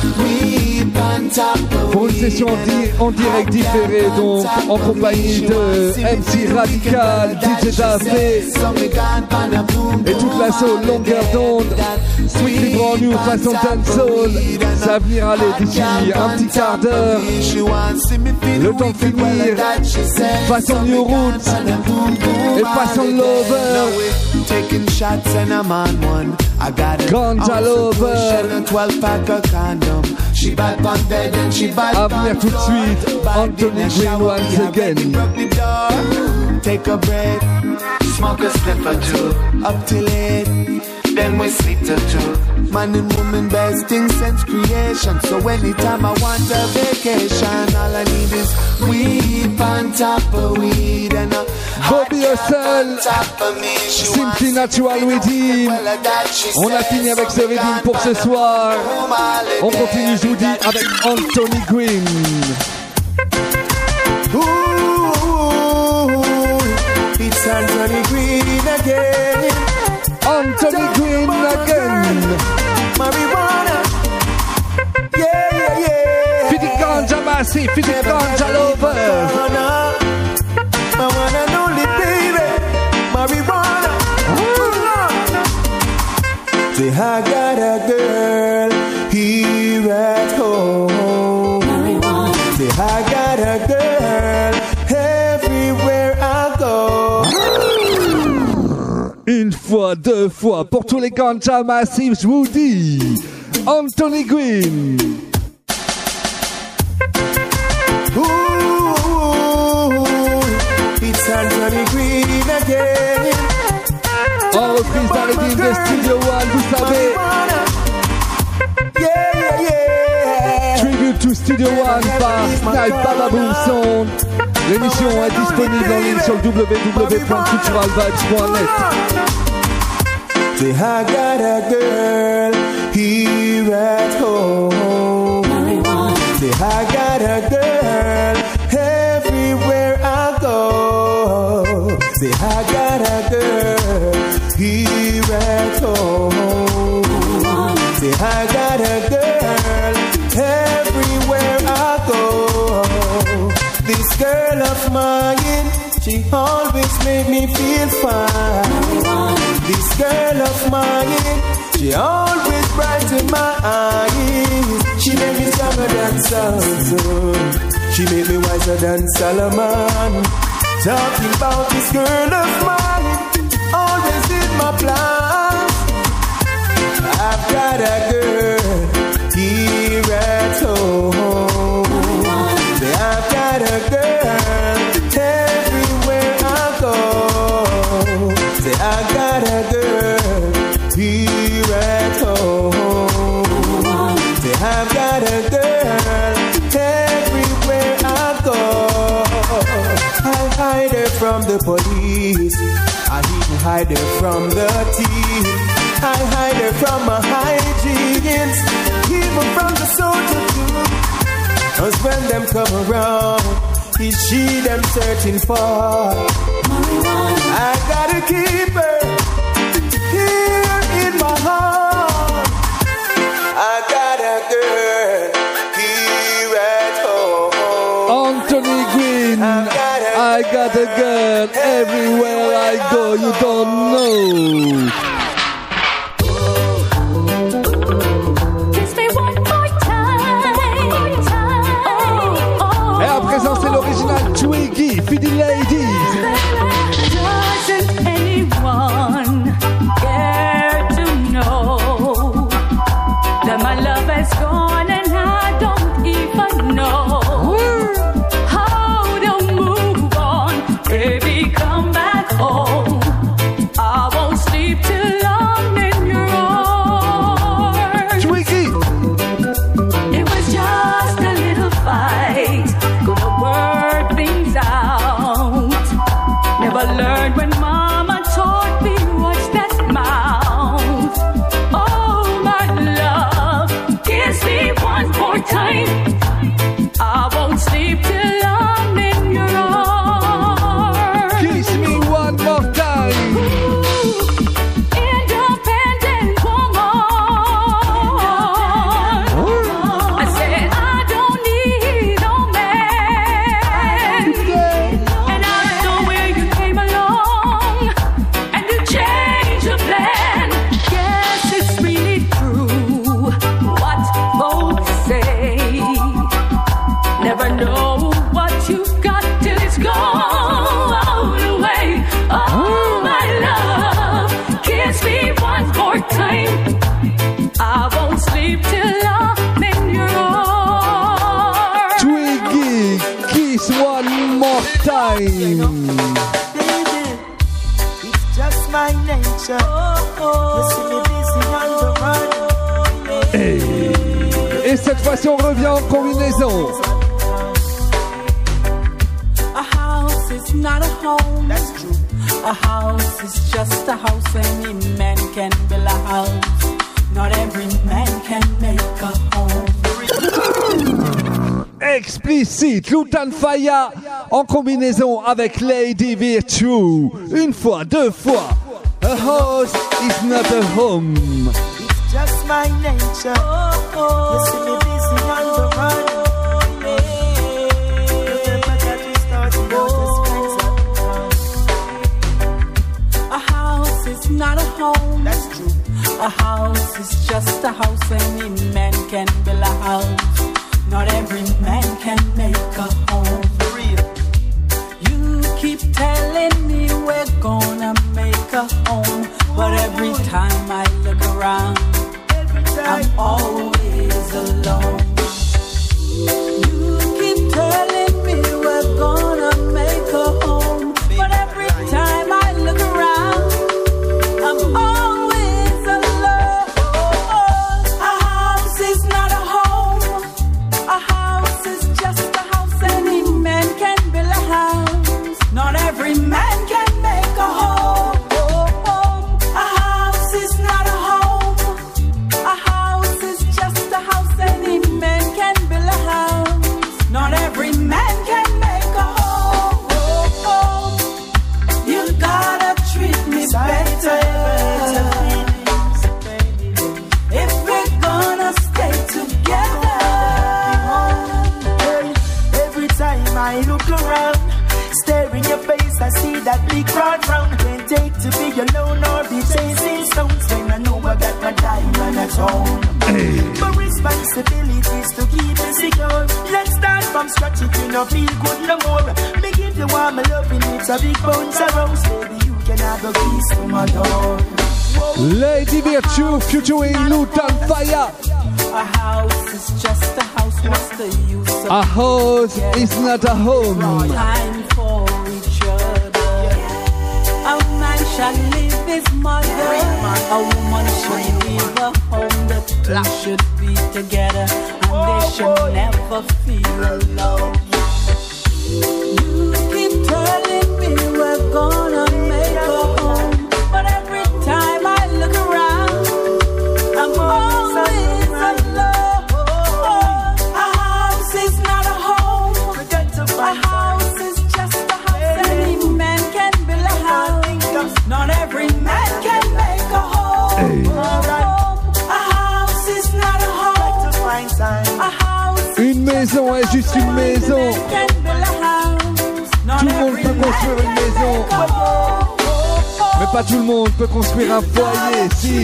pour une session di- en direct différée, donc en compagnie de M C Radical, D J Daffé et toute la seule longueur d'onde. Strictly brand new façon dancehall. Ça va venir aller d'ici un petit quart d'heure. Le temps de finir façon New Roots et façon Lover. Taking shots and I'm on one. I got a Ganja Lover. and twelve pack of condom. She bad on bed and she bad À venir tout de suite, Anthony Green once again. Take a break, smoke a spliff or two, up till eight, then we sleep till two. Man and woman best thing since creation. So anytime I want a vacation, all I need is weed on top of weed and a Bobby Hustle, Simply Natural Redeem. On a fini avec ce redeem pour ce soir. On continue, je vous dis, avec Anthony Green. Ooh, it's Anthony Green again. Anthony Green again. Marijuana. Yeah, yeah, yeah. Fidi Ganja Massive, Fidi Ganja Lover. I wanna know the baby. Marijuana. Say I got a girl here at home. Say I got a girl everywhere I go. Une fois, deux fois, pour tous les Ganja Massive, je vous dis, Anthony Green. Ooh, it's Anthony Green again. En reprise dans les lignes de Studio One, vous savez. Yeah, yeah, yeah. Tribute to Studio One par Snipe Bababoom Sound. L'émission est disponible en ligne sur le w w w point cultural vibes point net. Say I got a girl here at home. Say I got a girl everywhere I go. Say I got a girl here at home. Say I got a girl everywhere I go. This girl of mine, she always make me feel fine. This girl of mine, she always brighten my eyes. She make me stronger than Samson. She make me wiser than Solomon. Talking about this girl of mine, always in my plans. I've got a girl here at home. Say I've got a girl everywhere I go. Say I got a girl here at home. Say I've got a girl everywhere I go. I hide her from the police. I even hide her from the thief. I hide her from my hygiene, even from the soldier too. 'Cause when them come around, it's she them searching for. I gotta keep her here in my heart. I got a girl I got a girl everywhere I go, you don't know. Et à présent, c'est l'original Twiggy, Feed the Ladies. Doesn't anyone care to know that my love has gone and I don't even know how to move on? Baby, come back home. I won't sleep till I'm in your arms. Twiggy. It was just a little fight, gonna work things out. Never learned when mama taught me watch that mouth. Oh my love, kiss me one more time. I won't sleep till I'm in your arms. Kiss me one more time. Ooh, independent woman. I said I don't need no man. And I know where you came along and you changed your plan. Yes, it's really true what folks say. Never know what you've got till it's gone away. Oh my love, kiss me one more time. I won't sleep till I'm in your arms. Twiggy, kiss one more time. It's just my nature. You see me busy on the run. Hey. Et cette fois-ci, on revient en combinaison. A house is not a home. That's true. A house is just a house. Any man can build a house. Not every man can make a home. Explicite, Lutan Faya en combinaison avec Lady Virtue. Une fois, deux fois. A house is not a home. It's just my nature. You see me busy on the run. Remember that we started out as friends. A house is not a home. That's true. A house is just a house. Any man can build a house. Not every man can make a home. For real. You keep telling me we're gonna make a home, but every time I look around, I'm always alone. You keep telling me we're gonna make a home, but every time I look around, I'm always alone. A house is not a home. A house is just a house. Any man can build a house. Not every man can make a home. A house is not a home. A house is just a house. Any man can build a house. Not every man can make a home. You gotta treat me better. If we're gonna stay together. Every time I look around, stare in your face, I see that big broad frown. Can't take to be alone or be chasing stones when I know I got my diamond at home. My responsibility is to keep it secure. Let's start from scratch if you no feel good no more. Me give you all my loving, it's a big bones of rose. Baby, you can have a keys to my door. Lady Virtue featuring Lutan Faya. A house is just a house. What's the use of A house is not a home. time for each other? A man shall leave his mother. A woman should leave a home. The two should be together, and they should never feel alone. You keep telling me we're gonna make a home, but every time I look around, I'm always alone. A house is not a home. A house is just a house. Any man can build a house. Not every man can make a home. A house is not a home. A house Une maison est juste une maison. can build a house. Not Tout le monde every peut construire une maison. Mais pas tout le monde peut construire un foyer. Si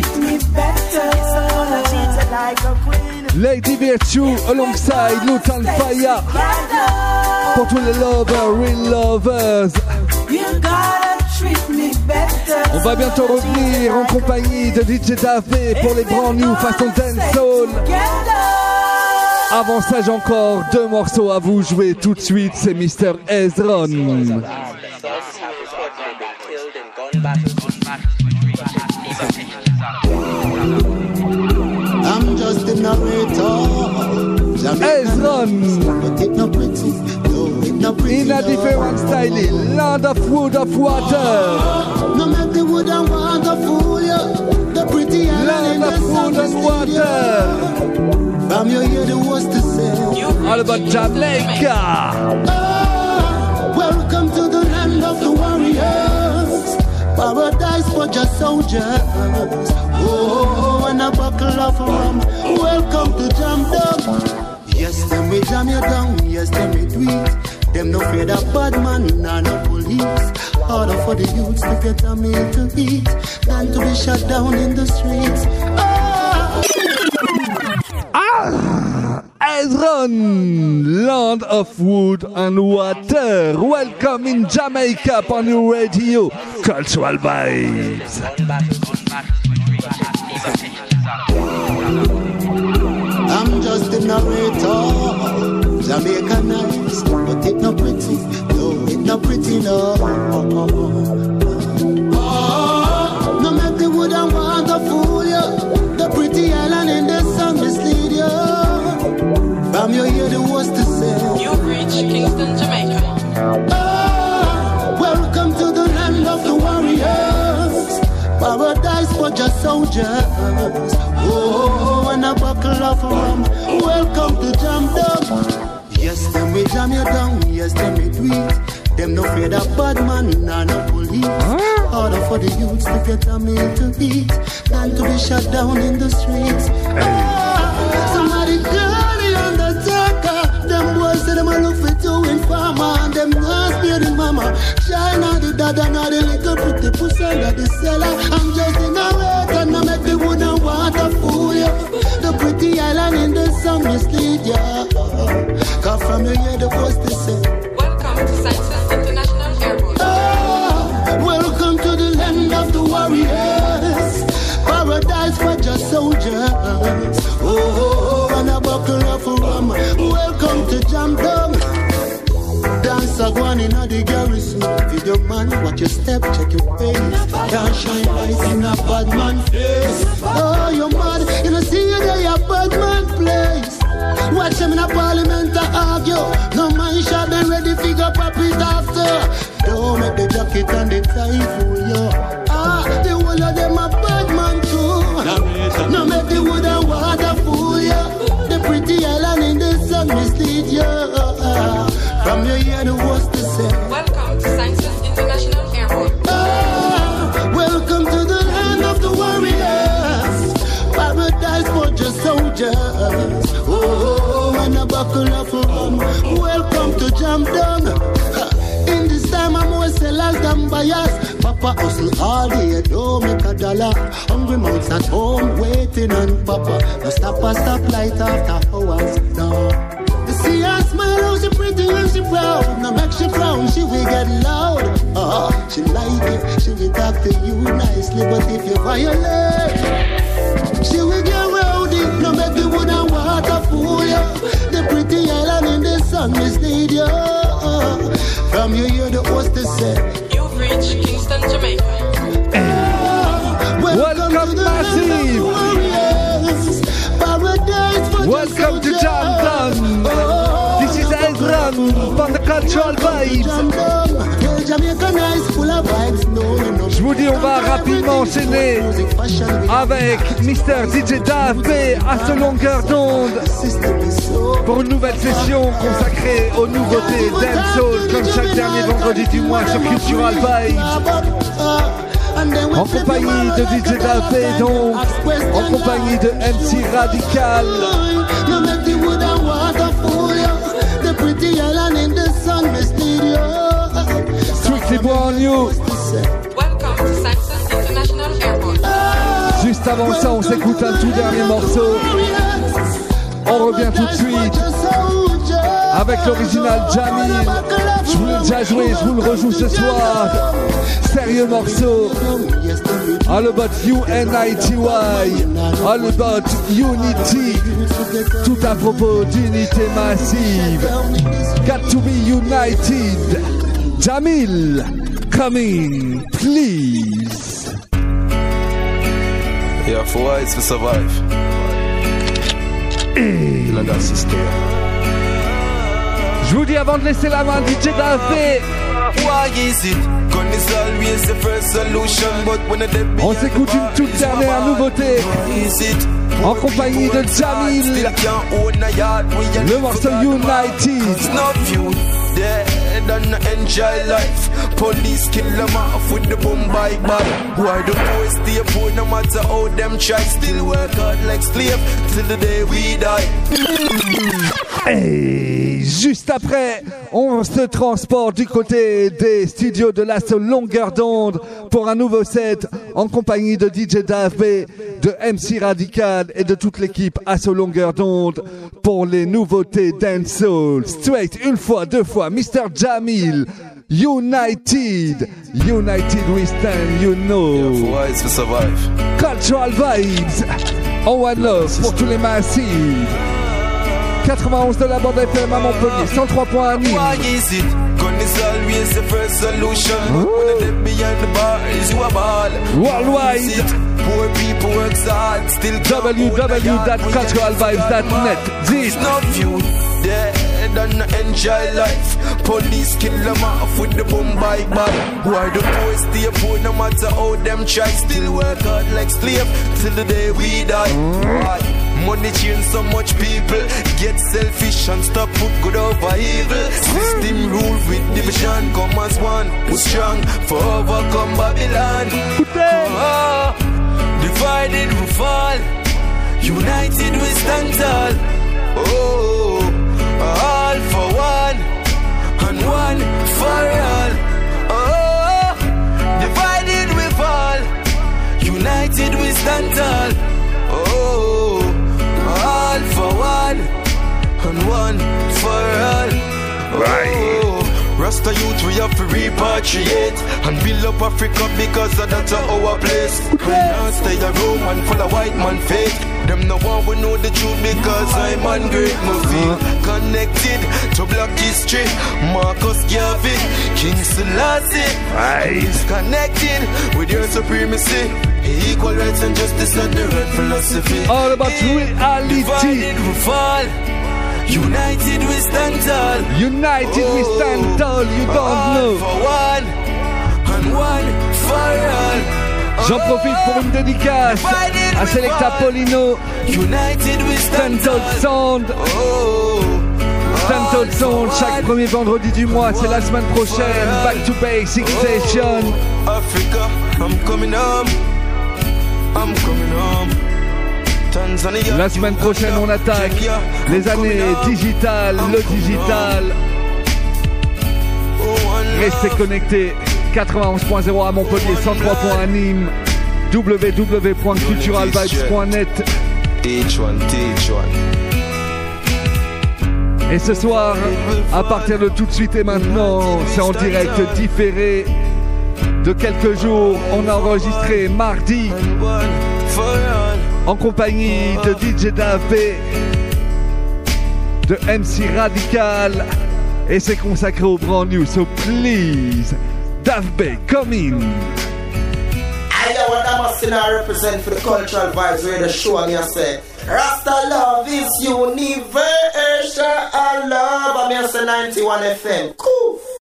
Lady Virtue alongside Lutan Fire. Pour tous les lovers, real lovers. On va bientôt revenir en compagnie de D J Davé pour les brand new façon dancehall. Avant ça, j'ai encore deux morceaux à vous jouer tout de suite. C'est mister Ezron. I'm just a narrator. Ezron. In a different style, land of wood of water. No make the wood and water fool you. The pretty land of wood and water. From your ear the worst to say. All about Jamaica. Oh, welcome to the land of the warriors. Paradise for just soldiers. Oh, and a buckle of rum. Welcome to Jam Dog. Yes, them we jam you down. Yes, them we do it. Them no fear of bad man, nor no police. Harder for the youths to get a meal to eat than to be shut down in the streets. Ah! Ah! Ezron, land of wood and water. Welcome in Jamaica on your radio. Cultural vibes. I'm just a narrator. Jamaica nice, but it not pretty. No, it not pretty, no. Oh, no make the wood and water fool you. The pretty island in the sun mislead you. From your ear the worst to say. You've reached Kingston, Jamaica. Oh, welcome to the land of the warriors. Paradise for just soldiers. Oh, and a buckle of rum. Welcome to Jam Dog. Yes, them we jam you down. Yes, them we do it. Them no fear of bad man, nor no police. Harder for the youths to get a meal to eat than to be shut down in the streets. Ah, somebody call the undertaker. Them boys say them a look for two in farmer. And them not steer the mama. China the dada, now the little pretty pussy under the cellar. I'm just in a wait and I make the wood and water fool you. The pretty island in the sun mislead ya. Cause from your ear the voice to say. Welcome to Sciences International Airport. Ah, welcome to the land of the warriors. Paradise for just soldiers. Oh, oh, oh, and a buckle of rum. Welcome to Jam Dog. Dance a one in the garrison. Video man, watch your step, check your face. Can't shine light in a bad man face. Oh, you're mad, you know see you there, a bad man place. Watch them in a parliament to argue. No man shall be ready to figure pop it after. Don't make the jacket and the tie fool you. Ah, the whole of them a bad man too. No make the wood and water fool you. The pretty island in the sun mislead you. From your ear the worst to say. Welcome to Sciences International Airport. Ah, welcome to the land of the warriors. Paradise for just soldiers. Oh, and a buckle of rum. Welcome to Jam Dog. In this time I'm more sellers than buyers. Papa hustle all day, don't make a dollar. Hungry mouths at home waiting on Papa. No stop a stop light after hours. No. See her smile, how she pretty when she proud. No make she frown, she will get loud. Oh, she like it, she will talk to you nicely. But if you violate, she will get rowdy. No make the wood and water fool you. The pretty island in the sun mislead you. From you hear the host to say. You've reached Kingston, Jamaica. Oh, welcome, welcome to the massive warriors. Paradise for welcome to Jam Dog. Oh, this is Ezron from the Cultural Vibes. Je vous dis, on va rapidement enchaîner avec mister D J Davé à son longueur d'onde pour une nouvelle session consacrée aux nouveautés dancehall comme chaque dernier vendredi du mois sur Cultural Vibes. En compagnie de D J Davé, donc en compagnie de M C Radical. Juste avant ça, on s'écoute un tout dernier morceau. On revient tout de suite avec l'original Jamil. Je vous l'ai déjà joué, je vous le rejoue ce soir. Sérieux morceau. All about U N I T Y. All about unity. Tout à propos d'unité massive. Got to be united. Jamil, come in, please. Yeah, for wise to survive. Hey. Je vous dis avant de laisser la main D J Davé. On s'écoute une toute dernière nouveauté en compagnie de Jamil. Le morceau United. And enjoy life. Police kill them off with the boom bye bye. Why the boys stay poor no matter how them try? Still work hard like slave till the day we die. Et juste après, on se transporte du côté des studios de l'Assaut Longueur d'onde pour un nouveau set en compagnie de D J Davé, de M C Radical et de toute l'équipe Assaut Longueur d'onde pour les nouveautés dancehall. Straight, une fois, deux fois, mister Jamil. United, United we stand, you know. Yeah, for survive. Cultural vibes, oh one love pour tous les massifs. quatre-vingt-onze de la bande F M à Montpellier, cent trois point un à Nîmes. Worldwide. w w w dot cultural vibes dot net. This. And enjoy life. Police kill them off with the boom bye bye. Why the boys stay poor no matter how them try? Still work hard like slave till the day we die. Why? Money change so much people. Get selfish and stop put good over evil. System rule with division. Come as one who's strong for overcome Babylon. Oh, divided we fall. United we stand tall. Oh, all for one and one for all. Oh, divided we fall, united we stand tall. Oh, all for one and one for all. Oh, Rasta youth we have to repatriate and build up Africa because that's our place. We not stay a Roman full of white man faith. Them no one will know the truth because I'm on great. Me feel connected to black history. Marcus Garvey, King Selassie. He's connected with your supremacy. Equal rights and justice and the right philosophy. All about reality. Divided we fall. United we stand tall. United oh, we stand tall. You don't all know. For one and one for all. J'en profite pour une dédicace à Selecta Polino. United we stand tall. Sound. Oh, Stand Tall Sound chaque premier vendredi du mois. C'est la semaine prochaine. Back to Basic Session. Africa, I'm coming home. I'm coming home. La semaine prochaine, on attaque les années digitales, le digital. Restez connectés. quatre-vingt-onze point zéro à Montpellier, cent trois point un à Nîmes. w w w point cultural vibes point net. Et ce soir, à partir de tout de suite et maintenant, c'est en direct différé de quelques jours. On a enregistré mardi en compagnie de D J Davé, de M C Radical, et c'est consacré au brand new. So please, Davé, come in. I know what I must now represent for the cultural vibes where the show and I say Rasta love is universal love. I'm here say ninety-one F M. Cool.